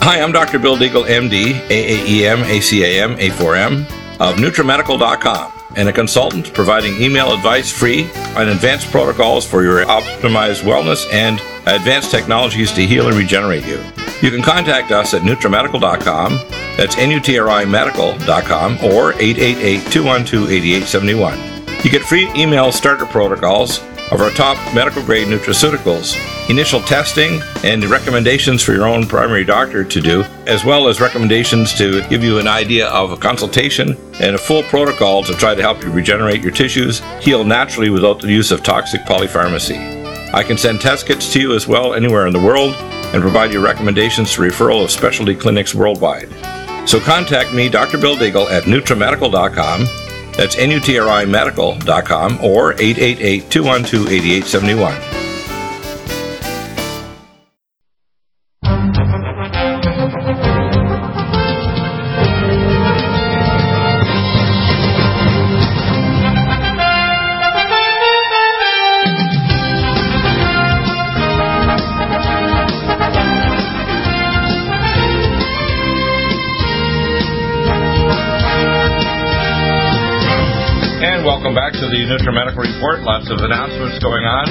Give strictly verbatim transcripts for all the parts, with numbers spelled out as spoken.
Hi, I'm Doctor Bill Deagle, M D, A A E M, A C A M, A four M, of NutriMedical dot com, and a consultant providing email advice free on advanced protocols for your optimized wellness and advanced technologies to heal and regenerate you. You can contact us at NutriMedical dot com, that's N U T R I Medical dot com, or eight eight eight, two one two, eight eight seven one. You get free email starter protocols of our top medical-grade nutraceuticals, initial testing, and recommendations for your own primary doctor to do, as well as recommendations to give you an idea of a consultation and a full protocol to try to help you regenerate your tissues, heal naturally without the use of toxic polypharmacy. I can send test kits to you as well anywhere in the world and provide you recommendations to referral of specialty clinics worldwide. So contact me, Doctor Bill Deagle, at NutriMedical dot com. That's N U T R I Medical dot com, or eight eight eight, two one two, eight eight seven one. Welcome back to the NutriMedical Report. Lots of announcements going on.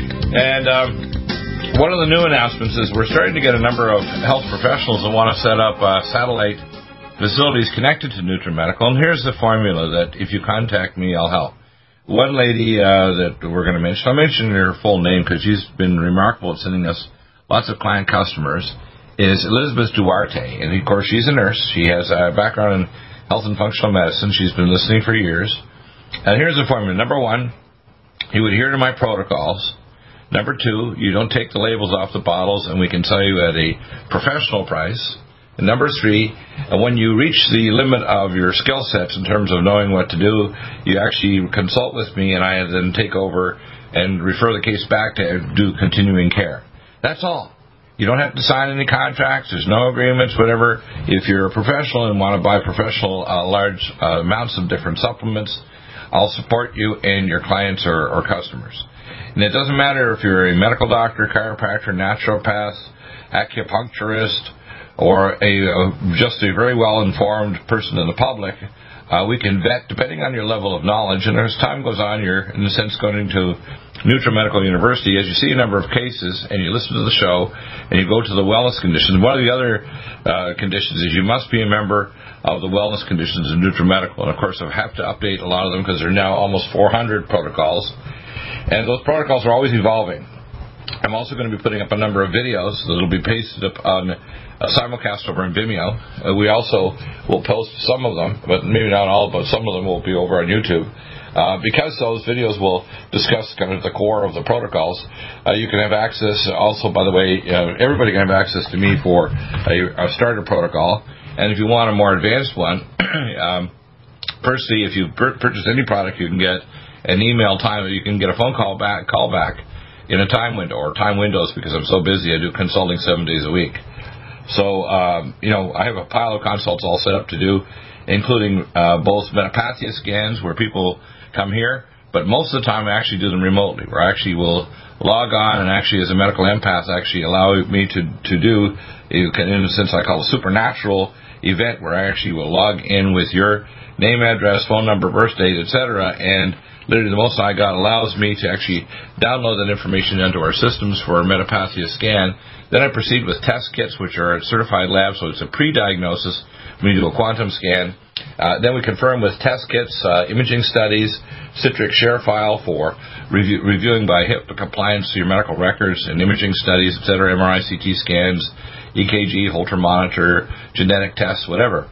And um, one of the new announcements is we're starting to get a number of health professionals that want to set up uh, satellite facilities connected to NutriMedical. And here's the formula that if you contact me, I'll help. One lady uh, that we're going to mention, I'll mention her full name because she's been remarkable at sending us lots of client customers, is Elizabeth Duarte. And, of course, she's a nurse. She has a background in health and functional medicine. She's been listening for years. And here's the formula. Number one, you adhere to my protocols. Number two, you don't take the labels off the bottles, and we can sell you at a professional price. And number three, when you reach the limit of your skill sets in terms of knowing what to do, you actually consult with me, and I then take over and refer the case back to do continuing care. That's all. You don't have to sign any contracts. There's no agreements, whatever. If you're a professional and want to buy professional uh, large uh, amounts of different supplements, I'll support you and your clients or, or customers. And it doesn't matter if you're a medical doctor, chiropractor, naturopath, acupuncturist, or a, a just a very well-informed person in the public. Uh, we can vet, depending on your level of knowledge, and as time goes on, you're, in a sense, going to NutriMedical University. As you see a number of cases, and you listen to the show, and you go to the wellness conditions. One of the other uh, conditions is you must be a member of the wellness conditions in NutriMedical. And, of course, I have to update a lot of them because there are now almost four hundred protocols. And those protocols are always evolving. I'm also going to be putting up a number of videos that will be pasted up on a simulcast over in Vimeo. Uh, we also will post some of them, but maybe not all, but some of them will be over on YouTube. Uh, because those videos will discuss kind of the core of the protocols, uh, you can have access also, by the way, uh, everybody can have access to me for a, a starter protocol. And if you want a more advanced one, um, firstly, if you pur- purchase any product, you can get an email time, you can get a phone call back, call back in a time window, or time windows, because I'm so busy, I do consulting seven days a week. So, um, you know, I have a pile of consults all set up to do, including uh, both metapathia scans where people come here, but most of the time I actually do them remotely, where I actually will log on and actually, as a medical empath, actually allow me to, to do, you can, in a sense, I call it a supernatural event, where I actually will log in with your name, address, phone number, birth date, et cetera, and literally the most I got allows me to actually download that information into our systems for a metapathia scan. Then I proceed with test kits, which are at certified labs, so it's a pre-diagnosis. We do a quantum scan. Uh, then we confirm with test kits, uh, imaging studies, Citrix share file for review, reviewing by HIPAA compliance to your medical records and imaging studies, et cetera, M R I, C T scans, E K G, Holter monitor, genetic tests, whatever.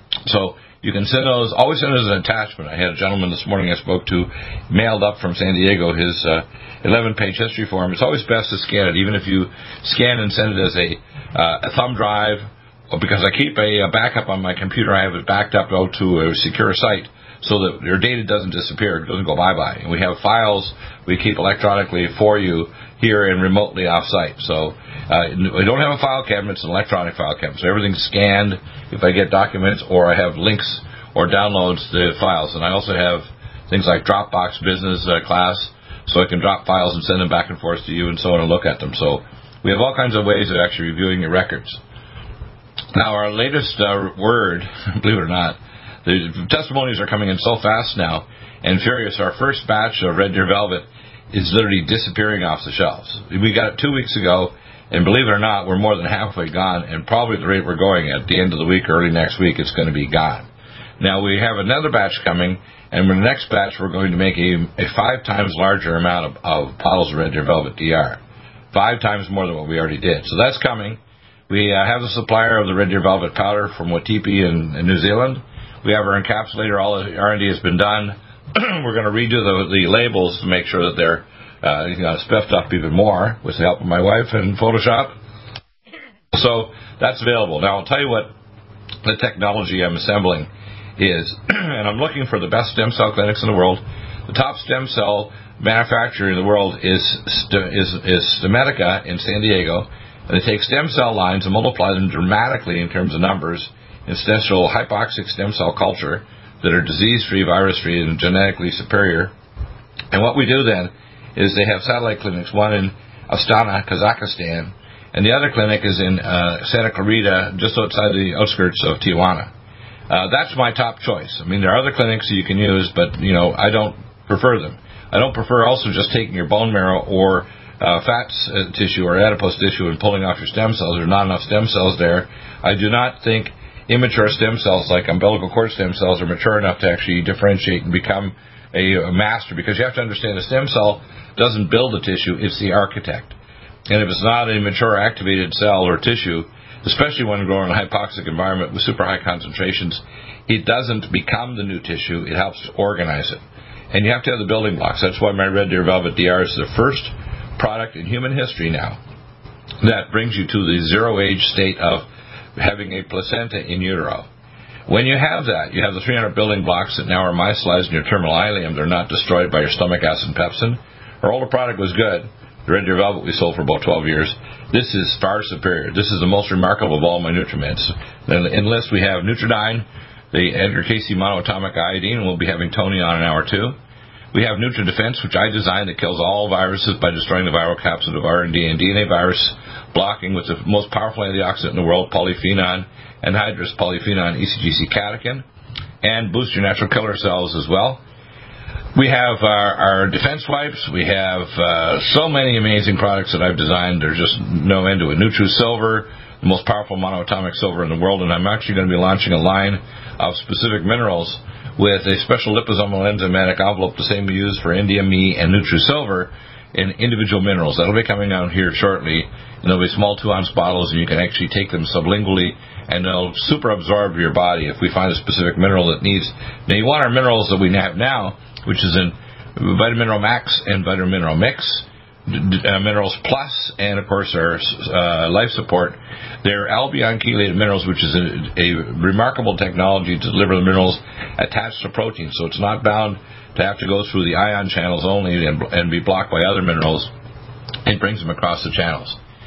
So you can send those, always send those as an attachment. I had a gentleman this morning I spoke to, mailed up from San Diego his uh, eleven-page history form. It's always best to scan it, even if you scan and send it as a, uh, a thumb drive, because I keep a, a backup on my computer. I have it backed up out to a secure site so that your data doesn't disappear, it doesn't go bye-bye. And we have files we keep electronically for you here and remotely off-site. So uh, we don't have a file cabinet, it's an electronic file cabinet. So everything's scanned if I get documents, or I have links or downloads to files. And I also have things like Dropbox Business uh, Class, so I can drop files and send them back and forth to you and so on and look at them. So we have all kinds of ways of actually reviewing your records. Now, our latest uh, word, believe it or not, the testimonies are coming in so fast now, and furious, our first batch of Red Deer Velvet is literally disappearing off the shelves. We got it two weeks ago, and believe it or not, we're more than halfway gone, and probably at the rate we're going at the end of the week, early next week, it's going to be gone. Now, we have another batch coming, and with the next batch, we're going to make a, a five times larger amount of, of bottles of Red Deer Velvet D R. Five times more than what we already did. So that's coming. We uh, have the supplier of the Red Deer Velvet powder from Watipi in, in New Zealand. We have our encapsulator. All the R and D has been done. We're going to redo the, the labels to make sure that they're uh, you know, spiffed up even more with the help of my wife and Photoshop. So that's available. Now, I'll tell you what the technology I'm assembling is. And I'm looking for the best stem cell clinics in the world. The top stem cell manufacturer in the world is, is, is Stemedica in San Diego. And they take stem cell lines and multiply them dramatically in terms of numbers in special hypoxic stem cell culture that are disease-free, virus-free, and genetically superior. And what we do then is they have satellite clinics, one in Astana, Kazakhstan, and the other clinic is in uh, Santa Clarita, just outside the outskirts of Tijuana. Uh, that's my top choice. I mean, there are other clinics you can use, but, you know, I don't prefer them. I don't prefer also just taking your bone marrow or Uh, fat uh, tissue or adipose tissue and pulling off your stem cells. There are not enough stem cells there. I do not think immature stem cells like umbilical cord stem cells are mature enough to actually differentiate and become a, a master, because you have to understand a stem cell doesn't build the tissue, it's the architect. And if it's not a mature activated cell or tissue, especially when grown in a hypoxic environment with super high concentrations, it doesn't become the new tissue, it helps to organize it. And you have to have the building blocks. That's why my Red Deer Velvet D R is the first product in human history now that brings you to the zero age state of having a placenta in utero. When you have that, you have the three hundred building blocks that now are micellized in your terminal ileum. They're not destroyed by your stomach acid pepsin. Our older product was good. The Red Deer Velvet we sold for about twelve years. This is far superior. This is the most remarkable of all my nutriments. In the list we have Nutridyne, the Edgar Casey monoatomic iodine, and we'll be having Tony on in hour two. We have NutriDefense, which I designed, that kills all viruses by destroying the viral capsid of R N D and D N A virus, blocking with the most powerful antioxidant in the world, polyphenol, anhydrous polyphenol, E C G C catechin, and boost your natural killer cells as well. We have our, our defense wipes. We have uh, so many amazing products that I've designed. There's just no end to it. NutriSilver, the most powerful monoatomic silver in the world, and I'm actually going to be launching a line of specific minerals with a special liposomal enzymatic envelope, the same we use for N D M E and NutriSilver, in individual minerals. That'll be coming out here shortly, and they'll be small two-ounce bottles, and you can actually take them sublingually, and they'll super absorb your body if we find a specific mineral that needs. Now, you want our minerals that we have now, which is in Vitamin Mineral Max and Vitamin Mineral Mix, Uh, minerals Plus, and of course our uh, life support. They're albion chelated minerals, which is a, a remarkable technology to deliver the minerals attached to protein, so it's not bound to have to go through the ion channels only and, and be blocked by other minerals. It brings them across the channels.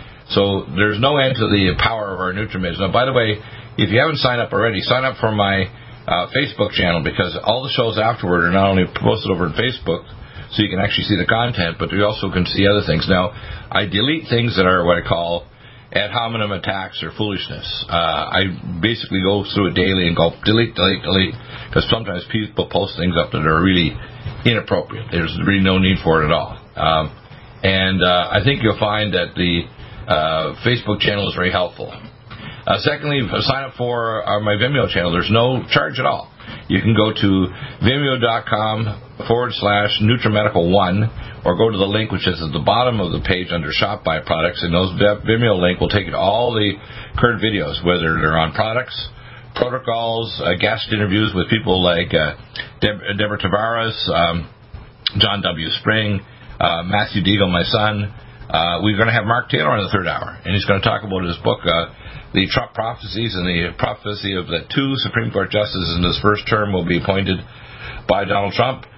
So there's no end to the power of our NutriMids. Now, by the way, if you haven't signed up already, sign up for my uh, Facebook channel, because all the shows afterward are not only posted over on Facebook, so you can actually see the content, but you also can see other things. Now, I delete things that are what I call ad hominem attacks or foolishness. Uh, I basically go through it daily and go delete, delete, delete, because sometimes people post things up that are really inappropriate. There's really no need for it at all. Um, and uh, I think you'll find that the uh, Facebook channel is very helpful. Uh, secondly, sign up for uh, my Vimeo channel. There's no charge at all. You can go to vimeo.com forward slash NutriMedical1, or go to the link which is at the bottom of the page under Shop By Products, and those Vimeo link will take you to all the current videos, whether they're on products, protocols, uh, guest interviews with people like uh, Deb- Deborah Tavares, um, John W. Spring, uh, Matthew Deagle, my son. Uh, we're going to have Mark Taylor in the third hour, and he's going to talk about his book, uh, The Trump Prophecies, and the prophecy of the two Supreme Court justices in his first term will be appointed by Donald Trump.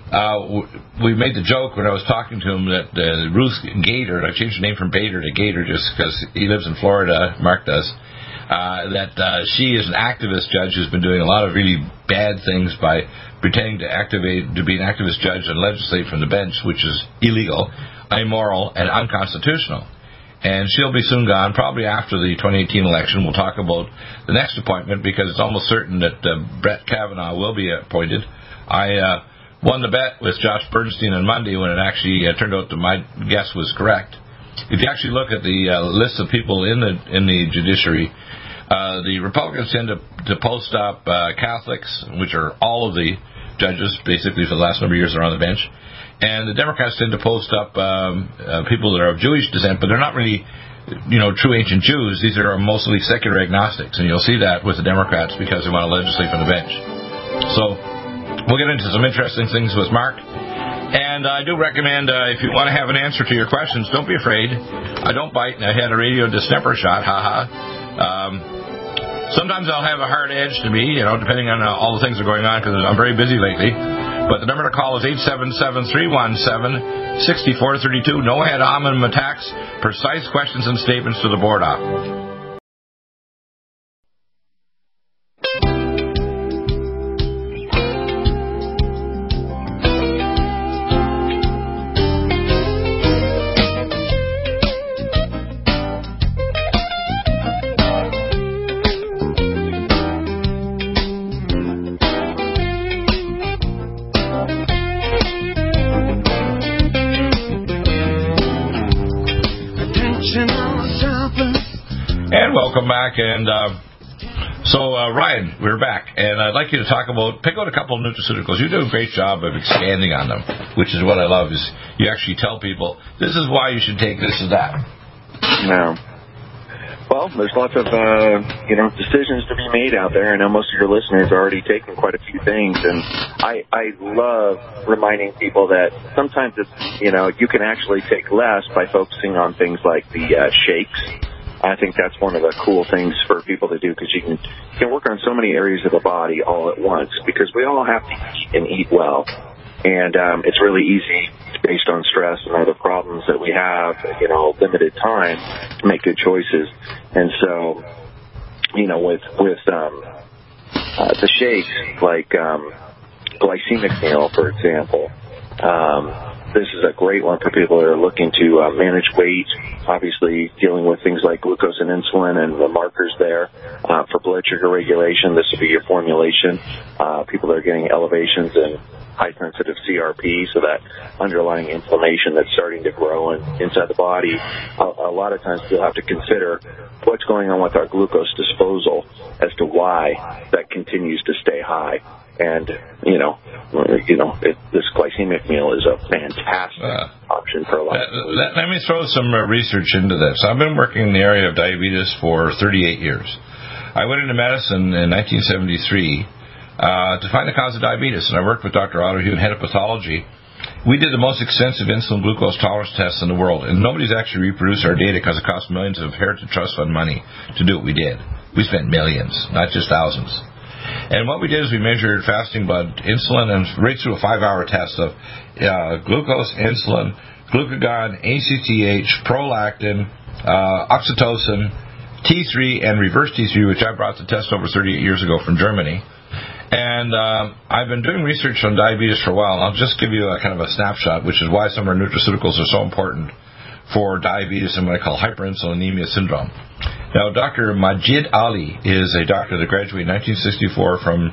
Uh, we made the joke when I was talking to him that uh, Ruth Gator, I changed the name from Bader to Gator just because he lives in Florida, Mark does, uh, that uh, she is an activist judge who's been doing a lot of really bad things by pretending to activate to be an activist judge and legislate from the bench, which is illegal, immoral, and unconstitutional. and she'll be soon gone, probably after the twenty eighteen election. We'll talk about the next appointment because it's almost certain that uh, Brett Kavanaugh will be appointed. I uh, won the bet with Josh Bernstein on Monday when it actually uh, turned out that my guess was correct. If you actually look at the uh, list of people in the in the judiciary, uh, the Republicans tend to, to post up uh, Catholics, which are all of the judges, basically for the last number of years are on the bench. And the Democrats tend to post up um, uh, people that are of Jewish descent, but they're not really, you know, true ancient Jews. These are mostly secular agnostics, and you'll see that with the Democrats because they want to legislate from the bench. So we'll get into some interesting things with Mark. And I do recommend, uh, if you want to have an answer to your questions, don't be afraid. I don't bite, and I had a radio distemper shot, haha. Um, sometimes I'll have a hard edge to me, you know, depending on uh, all the things that are going on, because I'm very busy lately. But the number to call is eight seven seven, three one seven, six four three two. No ad hominem attacks, precise questions and statements to the board op. Welcome back, and uh, so uh, Ryan, we're back, and I'd like you to talk about, pick out a couple of nutraceuticals. You do a great job of expanding on them, which is what I love, is you actually tell people, this is why you should take this and that. No. Well, there's lots of, uh, you know, decisions to be made out there. I know most of your listeners are already taking quite a few things, and I, I love reminding people that sometimes it's, you know, you can actually take less by focusing on things like the uh, shakes. I think that's one of the cool things for people to do, because you can, you can work on so many areas of the body all at once, because we all have to eat and eat well. And um, it's really easy, based on stress and other problems that we have, you know, limited time, to make good choices. And so, you know, with, with um, uh, the shakes, like um, glycemic meal, for example, um, this is a great one for people that are looking to uh, manage weight, obviously dealing with things like glucose and insulin and the markers there. Uh, for blood sugar regulation, this will be your formulation. Uh, people that are getting elevations in high-sensitive C R P, so that underlying inflammation that's starting to grow in, inside the body. A, a lot of times we'll have to consider what's going on with our glucose disposal as to why that continues to stay high. And, you know, you know, it, this glycemic meal is a fantastic uh, option for a lot of people. Let, let me throw some uh, research into this. I've been working in the area of diabetes for thirty-eight years. I went into medicine in nineteen seventy-three uh, to find the cause of diabetes, and I worked with Doctor Otto Hune, head of pathology. We did the most extensive insulin glucose tolerance tests in the world, and nobody's actually reproduced our data because it cost millions of Heritage Trust Fund money to do what we did. We spent millions, not just thousands. And what we did is we measured fasting blood, insulin, and right through a five-hour test of uh, glucose, insulin, glucagon, A C T H, prolactin, uh, oxytocin, T three, and reverse T three, which I brought the test over thirty-eight years ago from Germany. And uh, I've been doing research on diabetes for a while. I'll just give you a kind of a snapshot, which is why some of our nutraceuticals are so important for diabetes and what I call hyperinsulinemia syndrome. Now, Doctor Majid Ali is a doctor that graduated in nineteen sixty-four from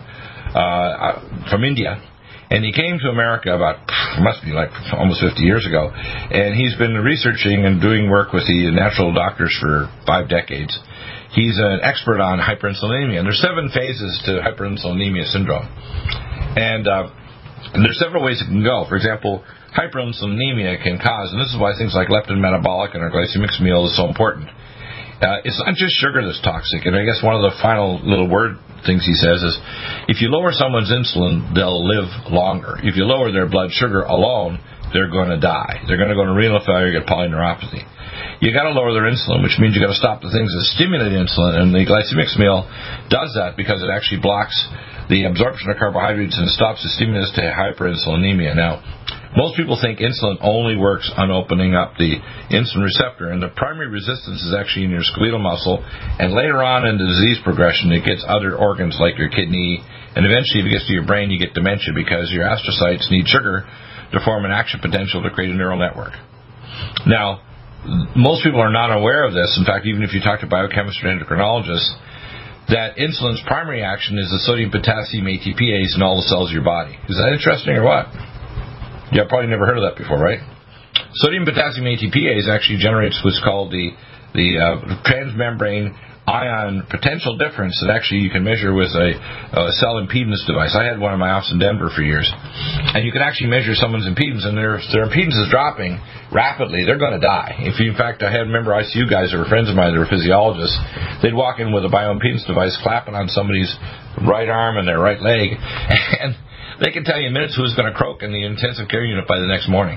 uh, from India, and he came to America about, must be like almost fifty years ago, and he's been researching and doing work with the natural doctors for five decades. He's an expert on hyperinsulinemia, and there's seven phases to hyperinsulinemia syndrome, and, uh, and there's several ways it can go. For example, hyperinsulinemia can cause, and this is why things like leptin metabolic and our glycemic meal is so important. Uh, it's not just sugar that's toxic, and I guess one of the final little word things he says is, if you lower someone's insulin, they'll live longer. If you lower their blood sugar alone, they're going to die. They're going to go into renal failure, get polyneuropathy. You got to lower their insulin, which means you got to stop the things that stimulate insulin, and the glycemic meal does that because it actually blocks the absorption of carbohydrates and stops the stimulus to hyperinsulinemia. Now, most people think insulin only works on opening up the insulin receptor, and the primary resistance is actually in your skeletal muscle, and later on in the disease progression, it gets other organs like your kidney, and eventually if it gets to your brain, you get dementia because your astrocytes need sugar to form an action potential to create a neural network. Now, most people are not aware of this. In fact, even if you talk to biochemists or endocrinologists, that insulin's primary action is the sodium, potassium, A T P Ase in all the cells of your body. Is that interesting or what? Yeah, probably never heard of that before, right? Sodium, potassium, A T P Ase actually generates what's called the the uh, transmembrane ion potential difference that actually you can measure with a, a cell impedance device. I had one in my office in Denver for years. And you can actually measure someone's impedance, and their, their impedance is dropping rapidly. They're going to die. If you, in fact, I had member I C U guys that were friends of mine that were physiologists. They'd walk in with a bioimpedance device clapping on somebody's right arm and their right leg, and they can tell you in minutes who's going to croak in the intensive care unit by the next morning.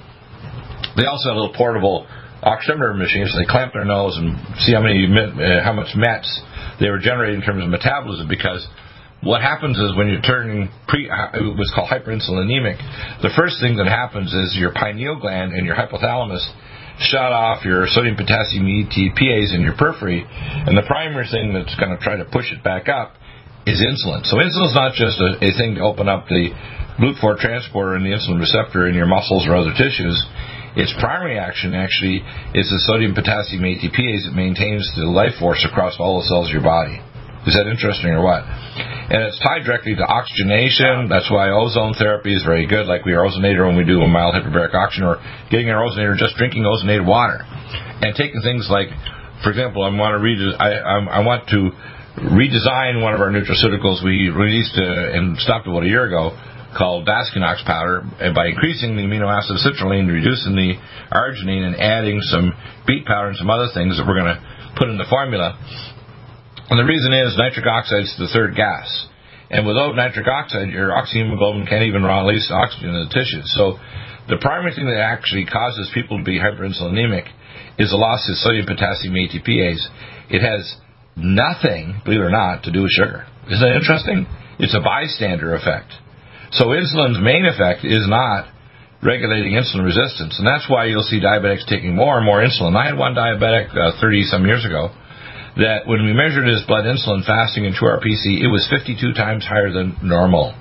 They also have little portable oximeter machines. They clamp their nose and see how many uh, how much METs they were generating in terms of metabolism, because what happens is when you're turning pre uh, what's called hyperinsulinemic, the first thing that happens is your pineal gland and your hypothalamus shut off your sodium, potassium, A T P Ase in your periphery, and the primary thing that's going to try to push it back up is insulin. So insulin is not just a, a thing to open up the G L U T four transporter and the insulin receptor in your muscles or other tissues. Its primary action, actually, is the sodium, potassium, A T P Ase that maintains the life force across all the cells of your body. Is that interesting or what? And it's tied directly to oxygenation. That's why ozone therapy is very good, like we are ozonator when we do a mild hyperbaric oxygen, or getting our ozonator, just drinking ozonated water. And taking things like, for example, I want to, re- I, I, I want to redesign one of our nutraceuticals we released uh, and stopped about a year ago, called Vascunox powder, and by increasing the amino acid citrulline, reducing the arginine, and adding some beet powder and some other things that we're going to put in the formula. And the reason is nitric oxide is the third gas. And without nitric oxide, your oxyhemoglobin can't even release oxygen in the tissues. So the primary thing that actually causes people to be hyperinsulinemic is the loss of sodium, potassium, A T P Ase. It has nothing, believe it or not, to do with sugar. Isn't that interesting? It's a bystander effect. So insulin's main effect is not regulating insulin resistance, and that's why you'll see diabetics taking more and more insulin. I had one diabetic uh, thirty-some years ago that when we measured his blood insulin fasting in two R P C, it was fifty-two times higher than normal.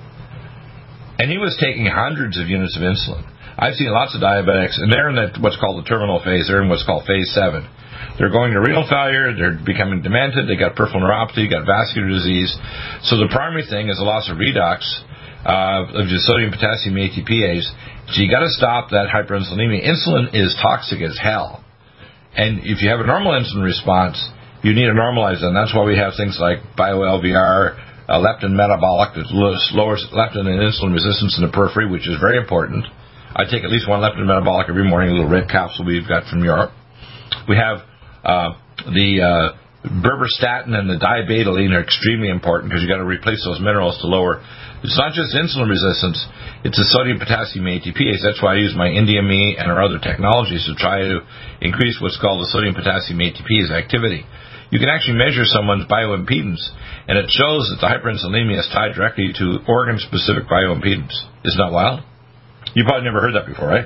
And he was taking hundreds of units of insulin. I've seen lots of diabetics, and they're in the, what's called the terminal phase. They're in what's called phase seven. They're going to renal failure, they're becoming demented, they got peripheral neuropathy, got vascular disease. So the primary thing is a loss of redox Uh, of just sodium, potassium, A T P Ase. So you got to stop that hyperinsulinemia. Insulin is toxic as hell, and if you have a normal insulin response, you need to normalize it. And that's why we have things like bio-L V R, uh, leptin metabolic that lowers leptin and insulin resistance in the periphery, which is very important. I take at least one leptin metabolic every morning, a little red capsule we've got from Europe. We have uh, the uh, berberstatin and the dibetaline are extremely important because you got to replace those minerals to lower. It's not just insulin resistance, it's the sodium, potassium, A T P Ase. That's why I use my IndiaMe and our other technologies to try to increase what's called the sodium, potassium, A T P Ase activity. You can actually measure someone's bioimpedance, and it shows that the hyperinsulinemia is tied directly to organ-specific bioimpedance. Isn't that wild? You probably never heard that before, right?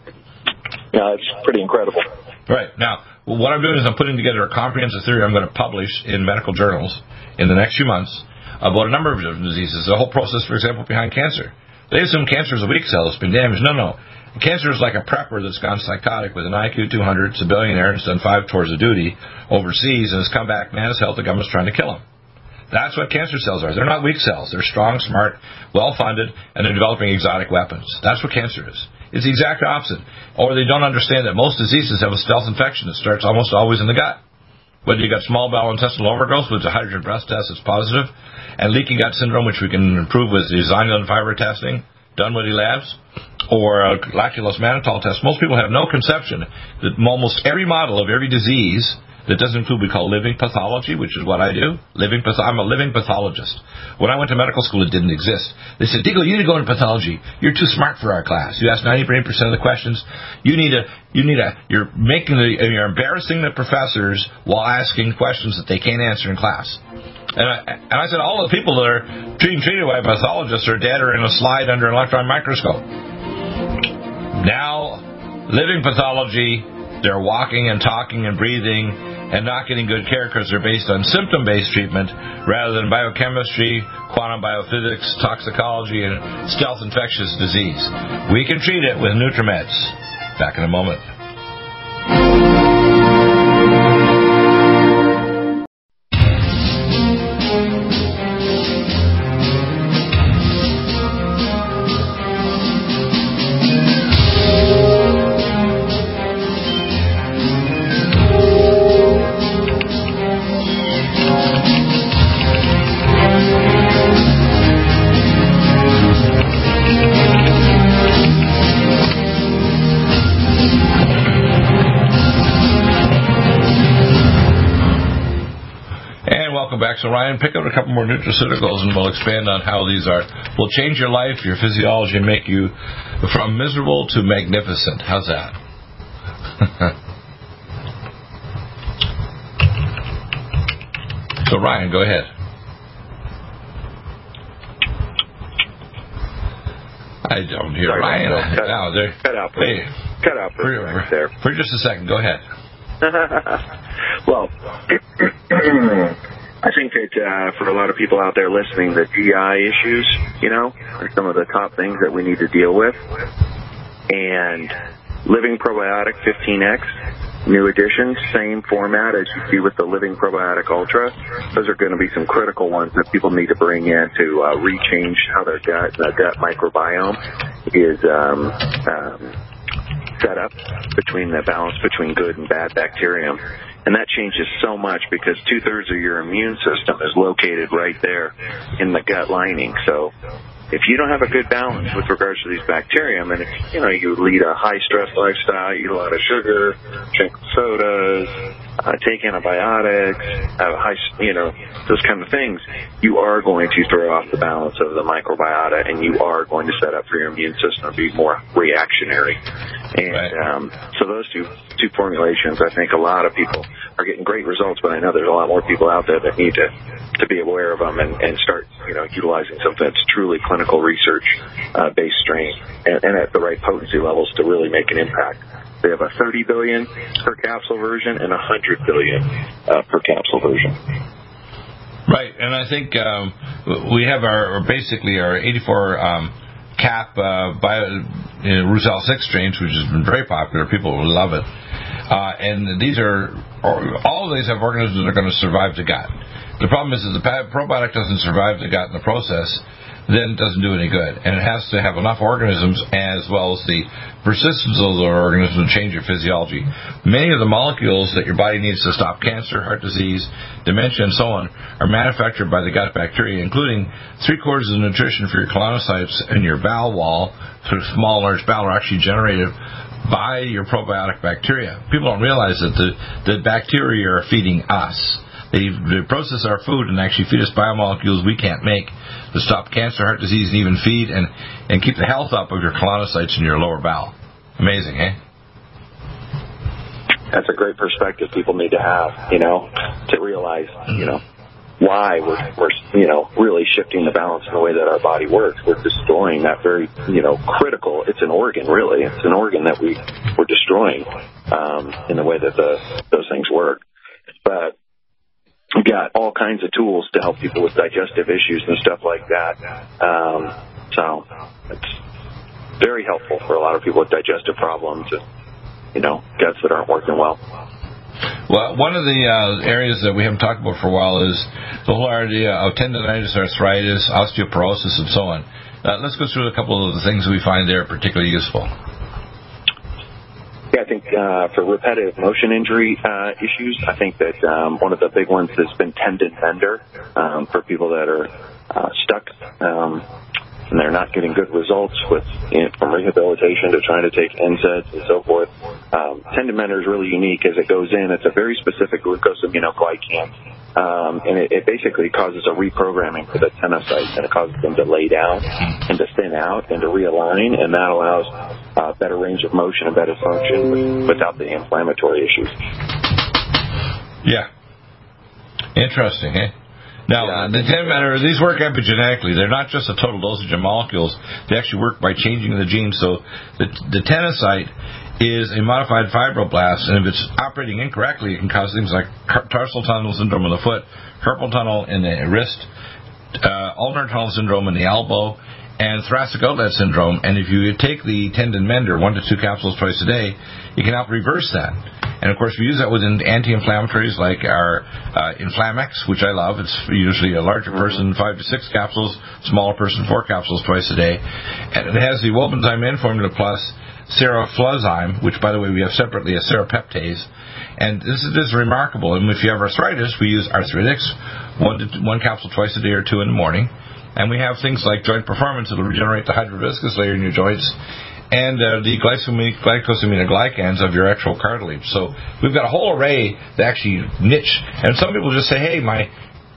Yeah, it's pretty incredible. Right. Now, what I'm doing is I'm putting together a comprehensive theory I'm going to publish in medical journals in the next few months about a number of different diseases. The whole process, for example, behind cancer. They assume cancer is a weak cell that's been damaged. No, no. Cancer is like a prepper that's gone psychotic with an I Q two hundred, it's a billionaire, and has done five tours of duty overseas, and has come back, man, his health, the government's trying to kill him. That's what cancer cells are. They're not weak cells. They're strong, smart, well-funded, and they're developing exotic weapons. That's what cancer is. It's the exact opposite. Or they don't understand that most diseases have a stealth infection that starts almost always in the gut. Whether you got small bowel intestinal overgrowth, which a hydrogen breath test is positive, and leaky gut syndrome, which we can improve with the zonulin fiber testing, Dunwoody Labs, or a lactulose mannitol test. Most people have no conception that almost every model of every disease that doesn't include what we call living pathology, which is what I do. Living path- I'm a living pathologist. When I went to medical school, it didn't exist. They said, Diggle, you need to go into pathology. You're too smart for our class. You ask ninety-eight percent of the questions. You need a, you need a, you're making the, you're embarrassing the professors while asking questions that they can't answer in class. And I, and I said, all the people that are being treated by pathologists are dead or in a slide under an electron microscope. Now, living pathology, they're walking and talking and breathing and not getting good care because they're based on symptom-based treatment rather than biochemistry, quantum biophysics, toxicology, and stealth infectious disease. We can treat it with NutriMeds. Back in a moment. welcome back. So, Ryan, pick up a couple more nutraceuticals, and we'll expand on how these are will change your life, your physiology, and make you from miserable to magnificent. How's that? So, Ryan, go ahead. I don't hear Sorry, Ryan. no, cut, no, there, cut out for, hey, cut out for, for, there. for just a second. Go ahead. Well, I think that uh, for a lot of people out there listening, the G I issues, you know, are some of the top things that we need to deal with. And Living Probiotic fifteen X, new additions, same format as you see with the Living Probiotic Ultra. Those are going to be some critical ones that people need to bring in to uh, rechange how their gut, uh, gut microbiome is um, um, set up between the balance between good and bad bacterium. And that changes so much because two-thirds of your immune system is located right there in the gut lining. So if you don't have a good balance with regards to these bacterium, and if, you know, you lead a high-stress lifestyle, eat a lot of sugar, drink sodas, uh, take antibiotics, have a high, you know, those kind of things, you are going to throw off the balance of the microbiota, and you are going to set up for your immune system to be more reactionary. And right. um, so those two two formulations, I think a lot of people are getting great results, but I know there's a lot more people out there that need to to be aware of them and, and start, you know, utilizing something that's truly clinical research uh, based strain and, and at the right potency levels to really make an impact. They have a thirty billion per capsule version and a one hundred billion uh, per capsule version. Right, and I think um, we have our basically our eighty-four um, cap uh, bio, you know, Roussel six strains, which has been very popular. People love it. Uh, and these are, all of these have organisms that are going to survive the gut. The problem is that the probiotic doesn't survive the gut in the process, then it doesn't do any good. And it has to have enough organisms as well as the persistence of the organisms to change your physiology. Many of the molecules that your body needs to stop cancer, heart disease, dementia, and so on are manufactured by the gut bacteria, including three-quarters of the nutrition for your colonocytes and your bowel wall through small and large bowel are actually generated by your probiotic bacteria. People don't realize that the, the bacteria are feeding us. They, they process our food and actually feed us biomolecules we can't make to stop cancer, heart disease, and even feed and, and keep the health up of your colonocytes in your lower bowel. Amazing, eh? That's a great perspective people need to have, you know, to realize, you know, why we're, we're, you know, really shifting the balance in the way that our body works. We're destroying that very, you know, critical, it's an organ, really. It's an organ that we, we're destroying um, in the way that the, those things work. But we've got all kinds of tools to help people with digestive issues and stuff like that. Um, so it's very helpful for a lot of people with digestive problems and, you know, guts that aren't working well. Well, one of the uh, areas that we haven't talked about for a while is the whole idea of tendonitis, arthritis, osteoporosis, and so on. Uh, let's go through a couple of the things we find there particularly useful. Yeah, I think uh, for repetitive motion injury uh, issues, I think that um, one of the big ones has been tendon bender um, for people that are uh, stuck um, and they're not getting good results with you know, from rehabilitation to trying to take N SAIDs and so forth. Um, tendon bender is really unique as it goes in. It's a very specific glucosaminoGlycan, um, and it, it basically causes a reprogramming for the tenocytes, and it causes them to lay down and to thin out and to realign, and that allows uh, better range of motion and better function without the inflammatory issues. Yeah. Interesting, eh? Now, yeah, the tendon bender, these work epigenetically. They're not just a total dosage of molecules. They actually work by changing the genes. So the, the tenocyte is a modified fibroblast, and if it's operating incorrectly, it can cause things like tarsal tunnel syndrome in the foot, carpal tunnel in the wrist, uh, ulnar tunnel syndrome in the elbow, and thoracic outlet syndrome. And if you take the tendon mender, one to two capsules twice a day, you can help reverse that. And, of course, we use that with anti-inflammatories like our uh, Inflamex, which I love. It's usually a larger person, five to six capsules, smaller person, four capsules twice a day. And it has the Wobenzym N Formula Plus seroflozyme, which, by the way, we have separately a serapeptase. And this is, this is remarkable. And if you have arthritis, we use Arthritis, one, to, one capsule twice a day or two in the morning. And we have things like joint performance that will regenerate the hydroviscous layer in your joints, and uh, the glycosaminoglycans of your actual cartilage. So we've got a whole array that actually niche. And some people just say, hey, my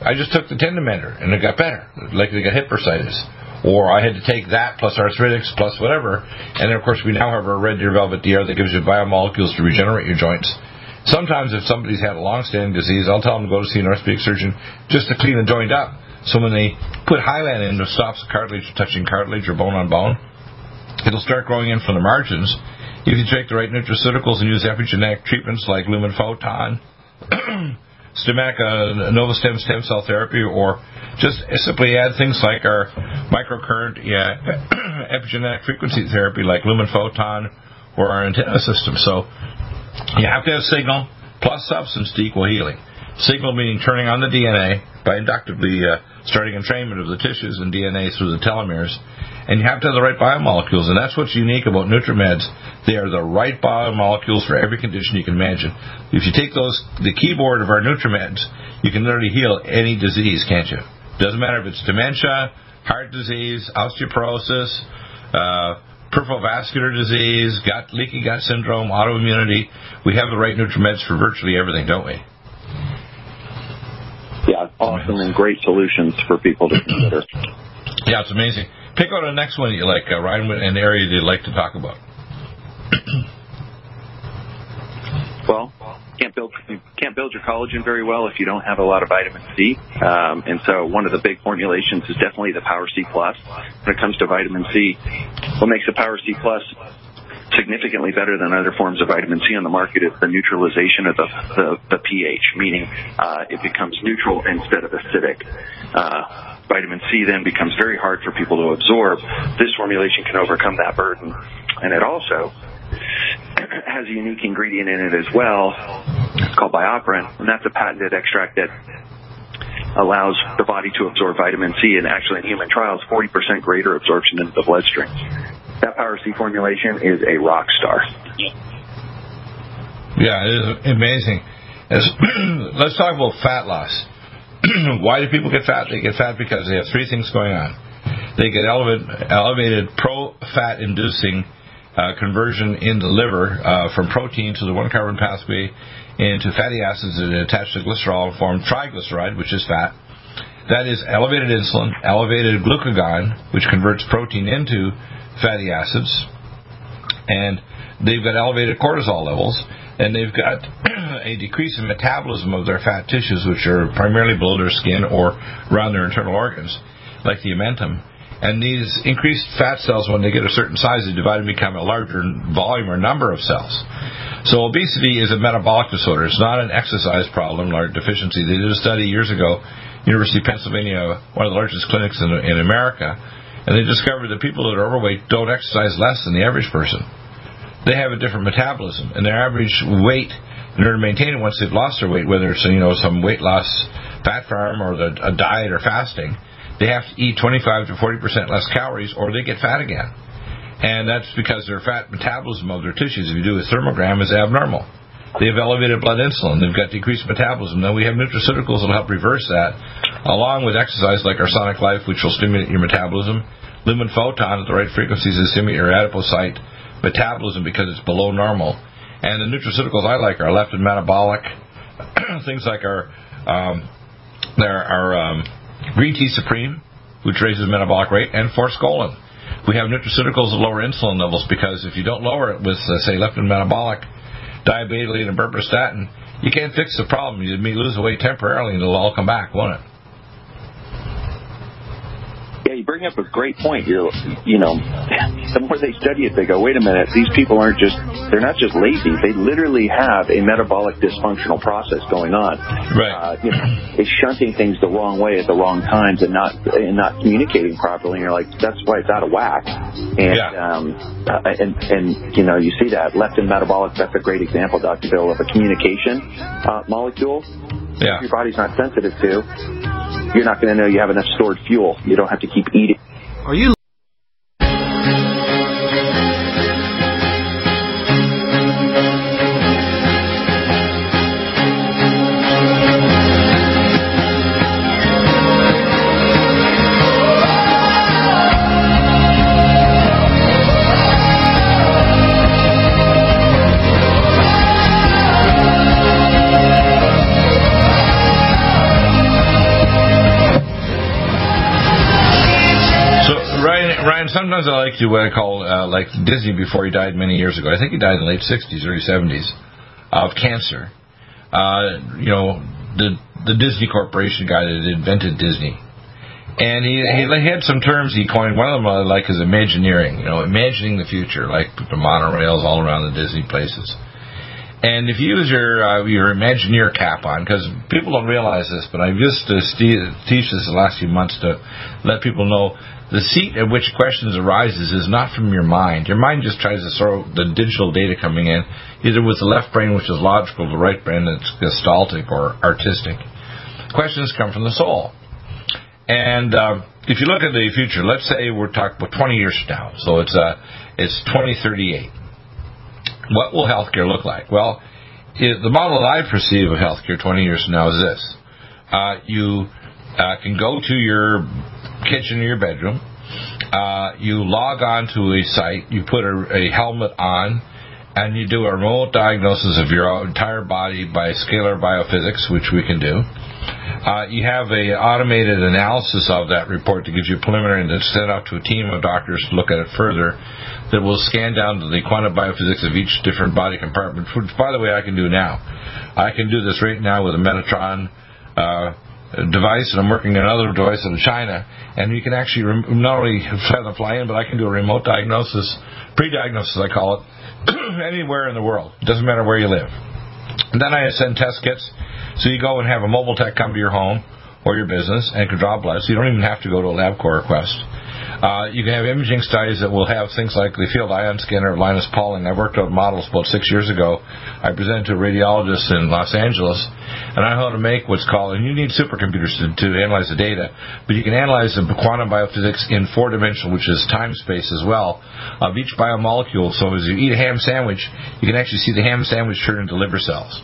I just took the tendon mender and it got better, like they got hip bursitis. Or I had to take that plus arthritis plus whatever. And then, of course, we now have our Red Deer Velvet D R that gives you biomolecules to regenerate your joints. Sometimes if somebody's had a long-standing disease, I'll tell them to go to see an orthopedic surgeon just to clean the joint up. So when they put Highland in, it stops the cartilage from touching cartilage or bone on bone. It'll start growing in from the margins. If you take the right nutraceuticals and use epigenetic treatments like Lumen Photon, Stematics, uh, Novastem stem cell therapy, or just simply add things like our microcurrent yeah, epigenetic frequency therapy like Lumen Photon or our antenna system. So you have to have signal plus substance to equal healing. Signal meaning turning on the D N A by inductively uh, starting entrainment of the tissues and D N A through the telomeres. And you have to have the right biomolecules, and that's what's unique about NutriMeds. They are the right biomolecules for every condition you can imagine. If you take those, the keyboard of our NutriMeds, you can literally heal any disease, can't you? Doesn't matter if it's dementia, heart disease, osteoporosis, uh, peripheral vascular disease, gut, leaky gut syndrome, autoimmunity. We have the right NutriMeds for virtually everything, don't we? Yeah, awesome and great solutions for people to consider. Yeah, it's amazing. Pick out the next one that you like, uh, Ryan, an area you'd like to talk about. Well, can't build you can't build your collagen very well if you don't have a lot of vitamin C. Um, and so one of the big formulations is definitely the Power C Plus. When it comes to vitamin C, what makes the Power C Plus significantly better than other forms of vitamin C on the market is the neutralization of the the, the pH, meaning uh, it becomes neutral instead of acidic. Uh, Vitamin C then becomes very hard for people to absorb. This formulation can overcome that burden. And it also has a unique ingredient in it as well. It's called BioPerine, and that's a patented extract that allows the body to absorb vitamin C, and actually in human trials, forty percent greater absorption into the bloodstream. That Power C formulation is a rock star. Yeah, it is amazing. As, let's talk about fat loss. Why do people get fat? They get fat because they have three things going on. They get elevated, elevated pro-fat inducing uh, conversion in the liver uh, from protein to the one-carbon pathway into fatty acids that attach to glycerol and form triglyceride, which is fat. That is elevated insulin, elevated glucagon, which converts protein into fatty acids, and they've got elevated cortisol levels, and they've got a decrease in metabolism of their fat tissues, which are primarily below their skin or around their internal organs, like the omentum. And these increased fat cells, when they get a certain size, they divide and become a larger volume or number of cells. So obesity is a metabolic disorder. It's not an exercise problem, large deficiency. They did a study years ago, University of Pennsylvania, one of the largest clinics in, in America, and they discovered that people that are overweight don't exercise less than the average person. They have a different metabolism, and their average weight, in order to maintain it once they've lost their weight, whether it's, you know, some weight loss fat farm or the, a diet or fasting, they have to eat twenty-five to forty percent less calories or they get fat again. And that's because their fat metabolism of their tissues, if you do a thermogram, is abnormal. They have elevated blood insulin. They've got decreased metabolism. Now we have nutraceuticals that will help reverse that, along with exercise like our Sonic Life, which will stimulate your metabolism. Lumen Photon at the right frequencies will stimulate your adipocyte metabolism because it's below normal. And the nutraceuticals I like are leptin metabolic, things like our um, there are um, Green Tea Supreme, which raises metabolic rate, and forskolin. We have nutraceuticals that lower insulin levels because if you don't lower it with, uh, say, leptin metabolic, diabetolene, and berberstatin, you can't fix the problem. You may lose the weight temporarily and it'll all come back, won't it? Yeah, you bring up a great point. You you know, the more they study it, they go, wait a minute, these people aren't just, they're not just lazy. They literally have a metabolic dysfunctional process going on. Right. Uh, you know, it's shunting things the wrong way at the wrong times and not and not communicating properly. And you're like, that's why it's out of whack. And, yeah. um, uh, and, and you know, you see that. Leptin metabolic, that's a great example, Doctor Bill, of a communication uh, molecule. Yeah. If your body's not sensitive to, you're not going to know you have enough stored fuel. You don't have to keep eating. Are you sometimes I like to what I call uh, like Disney before he died many years ago. I think he died in the late sixties, early seventies of cancer. Uh, you know, the the Disney Corporation guy that invented Disney. And he, he had some terms he coined. One of them I like is Imagineering, you know, imagining the future, like the monorails all around the Disney places. And if you use your uh, your Imagineer cap on, because people don't realize this, but I've used to teach this the last few months to let people know the seat at which questions arises is not from your mind. Your mind just tries to sort the digital data coming in, either with the left brain, which is logical, the right brain that's gestaltic or artistic. Questions come from the soul. And uh, if you look at the future, let's say we're talking about twenty years from now, so it's uh, it's twenty thirty-eight. What will healthcare look like? Well, it, the model that I perceive of healthcare twenty years from now is this. Uh, you uh, can go to your kitchen or your bedroom. Uh, you log on to a site. You put a, a helmet on, and you do a remote diagnosis of your entire body by scalar biophysics, which we can do. Uh, you have a automated analysis of that report that gives you preliminary and then sent out to a team of doctors to look at it further that will scan down to the quantum biophysics of each different body compartment, which, by the way, I can do now. I can do this right now with a Metatron uh, device, and I'm working on another device in China, and you can actually rem- not only have them fly in, but I can do a remote diagnosis, pre-diagnosis I call it, anywhere in the world. It doesn't matter where you live. And then I send test kits. So you go and have a mobile tech come to your home or your business and can draw blood. So you don't even have to go to a LabCorp request. Uh, you can have imaging studies that will have things like the field ion scanner of Linus Pauling. I worked out models about six years ago. I presented to a radiologist in Los Angeles, and I know how to make what's called, and you need supercomputers to, to analyze the data, but you can analyze the quantum biophysics in four dimensional, which is time-space as well, of each biomolecule. So as you eat a ham sandwich, you can actually see the ham sandwich turn into liver cells.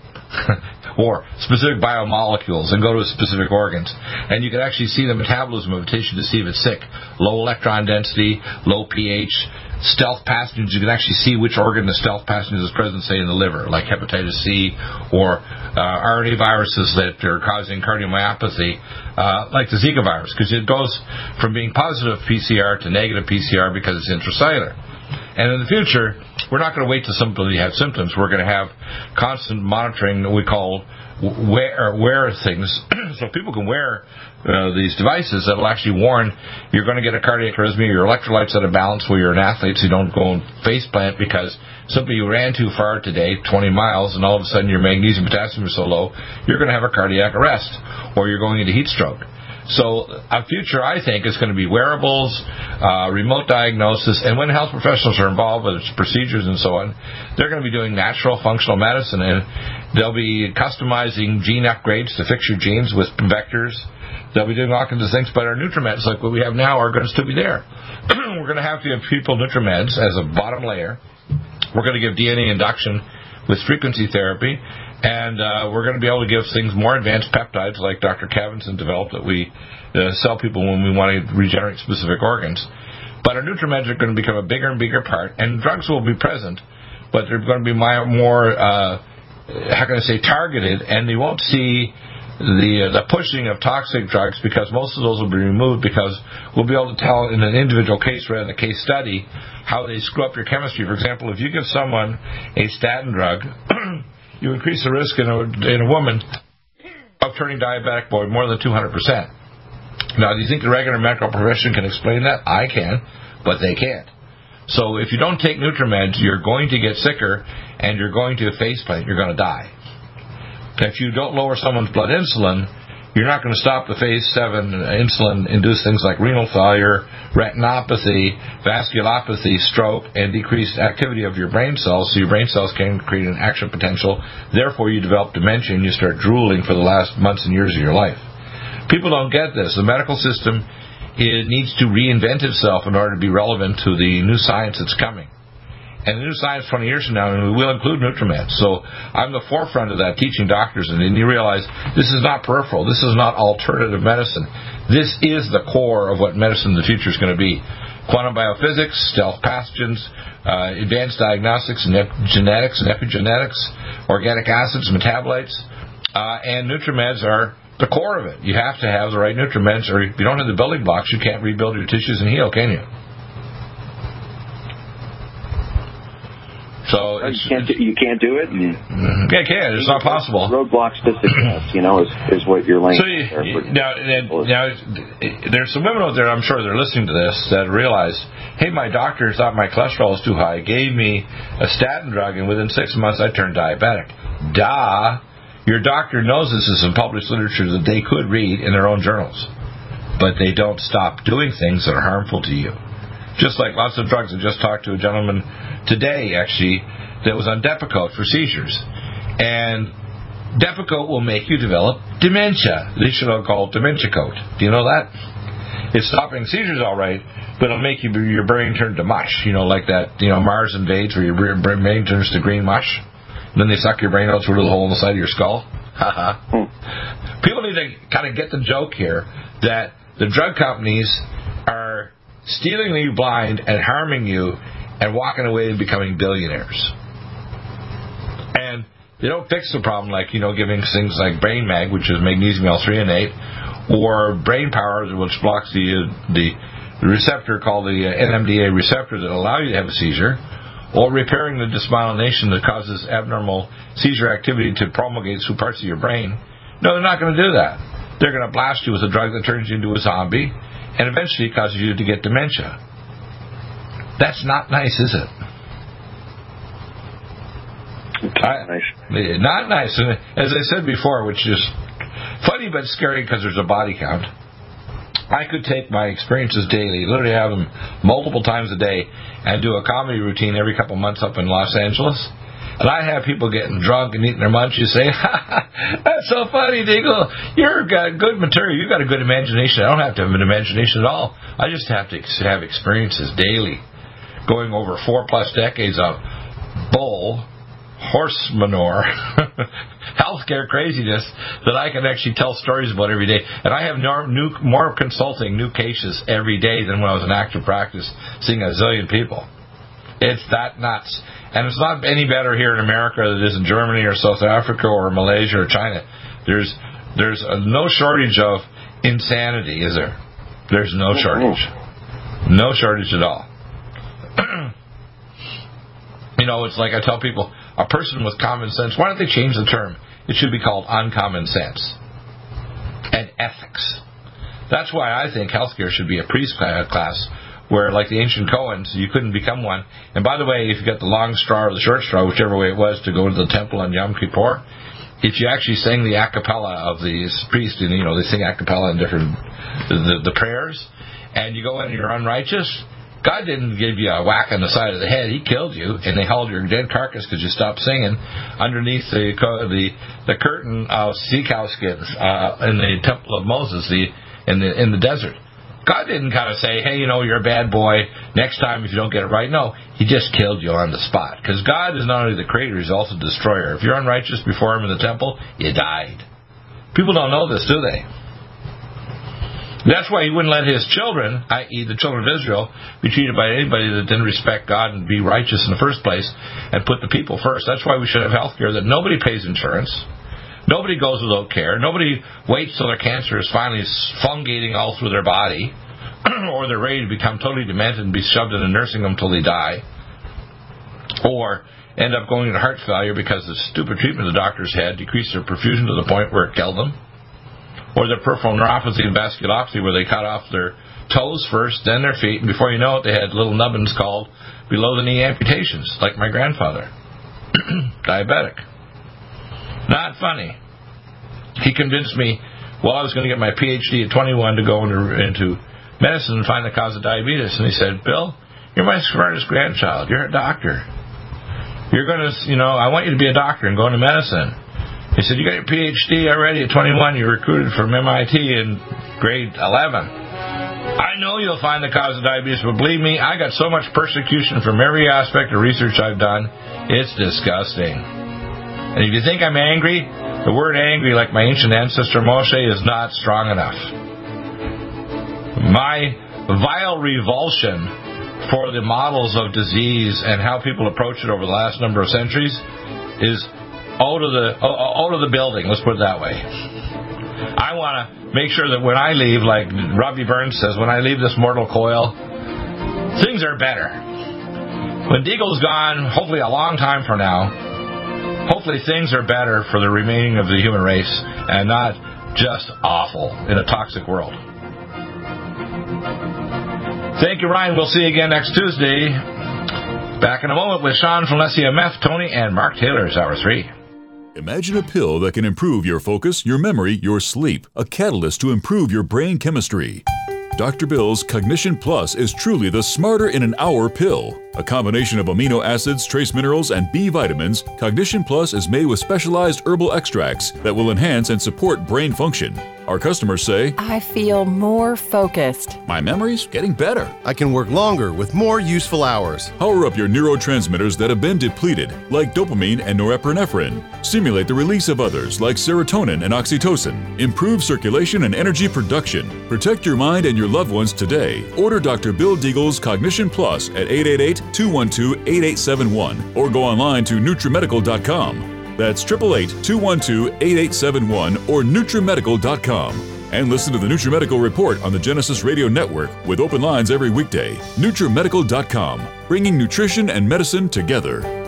Or specific biomolecules and go to specific organs. And you can actually see the metabolism of a tissue to see if it's sick. Low electron density, low pH, stealth pathogens. You can actually see which organ the stealth pathogen is present, say, in the liver, like hepatitis C or uh, R N A viruses that are causing cardiomyopathy, uh, like the Zika virus, because it goes from being positive P C R to negative P C R because it's intracellular. And in the future, we're not going to wait till somebody has symptoms. We're going to have constant monitoring that we call wear, wear things. So people can wear uh, these devices that will actually warn you're going to get a cardiac arrhythmia, your electrolytes out of balance while you're an athlete, so you don't go and face plant because simply you ran too far today, twenty miles, and all of a sudden your magnesium potassium is so low, you're going to have a cardiac arrest, or you're going into heat stroke. So a future, I think, is going to be wearables, uh, remote diagnosis, and when health professionals are involved with procedures and so on, they're going to be doing natural functional medicine, and they'll be customizing gene upgrades to fix your genes with vectors. They'll be doing all kinds of things, but our nutrimeds, like what we have now, are going to still be there. We're going to have to give people nutrimeds as a bottom layer. We're going to give D N A induction with frequency therapy. And uh, we're going to be able to give things more advanced peptides like Doctor Cavinson developed that we uh, sell people when we want to regenerate specific organs. But our nutrimeds are going to become a bigger and bigger part, and drugs will be present, but they're going to be more, uh, how can I say, targeted, and you won't see the uh, the pushing of toxic drugs because most of those will be removed because we'll be able to tell in an individual case rather than a case study how they screw up your chemistry. For example, if you give someone a statin drug, you increase the risk in a, in a woman of turning diabetic by more than two hundred percent. Now, do you think the regular medical profession can explain that? I can, but they can't. So if you don't take NutriMeds, you're going to get sicker, and you're going to faceplant. You're going to die. If you don't lower someone's blood insulin, you're not going to stop the phase seven insulin-induced things like renal failure, retinopathy, vasculopathy, stroke, and decreased activity of your brain cells, so your brain cells can create an action potential. Therefore, you develop dementia and you start drooling for the last months and years of your life. People don't get this. The medical system it needs to reinvent itself in order to be relevant to the new science that's coming. And the new science twenty years from now, and we will include NutriMeds. So I'm the forefront of that, teaching doctors, and then you realize this is not peripheral. This is not alternative medicine. This is the core of what medicine in the future is going to be. Quantum biophysics, stealth pathogens, uh, advanced diagnostics, and ep- genetics and epigenetics, organic acids, metabolites, uh, and NutriMeds are the core of it. You have to have the right NutriMeds, or if you don't have the building blocks, you can't rebuild your tissues and heal, can you? So no, it's, you can't do, you can't do it. And yeah, you can. It's not possible. Roadblocks to success, you know, is, is what you're laying. So you, you, now, now, there's some women out there, I'm sure they're listening to this, that realize, hey, my doctor thought my cholesterol was too high, gave me a statin drug, and within six months I turned diabetic. Duh. Your doctor knows this is in published literature that they could read in their own journals, but they don't stop doing things that are harmful to you. Just like lots of drugs. I just talked to a gentleman today, actually, that was on Depakote for seizures. And Depakote will make you develop dementia. They should have called dementia coat. Do you know that? It's stopping seizures all right, but it'll make you, your brain turn to mush. You know, like that, you know, Mars Invades, where your brain turns to green mush. And then they suck your brain out through a little hole in the side of your skull. People need to kind of get the joke here that the drug companies are stealing you blind and harming you and walking away and becoming billionaires. And they don't fix the problem like, you know, giving things like Brain Mag, which is magnesium L threonate, or Brain Power, which blocks the the receptor called the N M D A receptor that allow you to have a seizure, or repairing the dysmyelination that causes abnormal seizure activity to promulgate through parts of your brain. No, they're not going to do that. They're going to blast you with a drug that turns you into a zombie and eventually causes you to get dementia. That's not nice, is it? I, nice. Not nice. And as I said before, which is funny but scary because there's a body count. I could take my experiences daily, literally have them multiple times a day, and do a comedy routine every couple months up in Los Angeles. And I have people getting drunk and eating their munchies saying, ha, ha, that's so funny, Deagle. You've got good material. You've got a good imagination. I don't have to have an imagination at all. I just have to have experiences daily, going over four plus decades of bull, horse manure, healthcare craziness that I can actually tell stories about every day. And I have no, new, more consulting new cases every day than when I was in active practice, seeing a zillion people. It's that nuts. And it's not any better here in America than it is in Germany or South Africa or Malaysia or China. There's there's a, no shortage of insanity, is there? There's no shortage. No shortage at all. You know, it's like I tell people, a person with common sense, why don't they change the term? It should be called uncommon sense and ethics. That's why I think healthcare should be a priest class, where, like the ancient Cohens, you couldn't become one. And by the way, if you got the long straw or the short straw, whichever way it was, to go to the temple on Yom Kippur, if you actually sang the a cappella of the priest, and you know they sing a cappella in different the, the prayers, and you go in and you're unrighteous, God didn't give you a whack on the side of the head. He killed you, and they hauled your dead carcass because you stopped singing underneath the the the curtain of sea cow skins uh, in the temple of Moses, the in the in the desert. God didn't kind of say, hey, you know, you're a bad boy. Next time, if you don't get it right. No, he just killed you on the spot. Because God is not only the creator, he's also the destroyer. If you're unrighteous before him in the temple, you died. People don't know this, do they? That's why he wouldn't let his children, that is the children of Israel, be treated by anybody that didn't respect God and be righteous in the first place and put the people first. That's why we should have health care that nobody pays insurance. Nobody goes without care. Nobody waits till their cancer is finally fungating all through their body or they're ready to become totally demented and be shoved in a nursing home until they die, or end up going into heart failure because the stupid treatment the doctors had decreased their perfusion to the point where it killed them, or their peripheral neuropathy and vasculopathy where they cut off their toes first, then their feet, and before you know it, they had little nubbins called below-the-knee amputations, like my grandfather. Diabetic. Not funny. He convinced me, well, I was going to get my P H D at twenty-one to go into, into medicine and find the cause of diabetes. And he said, Bill, you're my smartest grandchild. You're a doctor. You're going to, you know, I want you to be a doctor and go into medicine. He said, you got your P H D already at twenty-one. You were recruited from M I T in grade eleven. I know you'll find the cause of diabetes, but believe me, I got so much persecution from every aspect of research I've done. It's disgusting. And if you think I'm angry, the word angry, like my ancient ancestor Moshe, is not strong enough. My vile revulsion for the models of disease and how people approach it over the last number of centuries is out of the out of the building. Let's put it that way. I want to make sure that when I leave, like Robbie Burns says, when I leave this mortal coil, things are better. When Deagle's gone, hopefully a long time from now, hopefully things are better for the remaining of the human race and not just awful in a toxic world. Thank you, Ryan. We'll see you again next Tuesday. Back in a moment with Sean from Leslie M F, Tony, and Mark Taylor's Hour three. Imagine a pill that can improve your focus, your memory, your sleep. A catalyst to improve your brain chemistry. Doctor Bill's Cognition Plus is truly the smarter in an hour pill. A combination of amino acids, trace minerals, and B vitamins, Cognition Plus is made with specialized herbal extracts that will enhance and support brain function. Our customers say, I feel more focused. My memory's getting better. I can work longer with more useful hours. Power up your neurotransmitters that have been depleted, like dopamine and norepinephrine. Stimulate the release of others, like serotonin and oxytocin. Improve circulation and energy production. Protect your mind and your loved ones today. Order Doctor Bill Deagle's Cognition Plus at eight eight eight, two one two, eight eight seven one or go online to NutriMedical dot com. That's eight eight eight, two one two, eight eight seven one or NutriMedical dot com. And listen to the NutriMedical Report on the Genesis Radio Network with open lines every weekday. NutriMedical dot com, bringing nutrition and medicine together.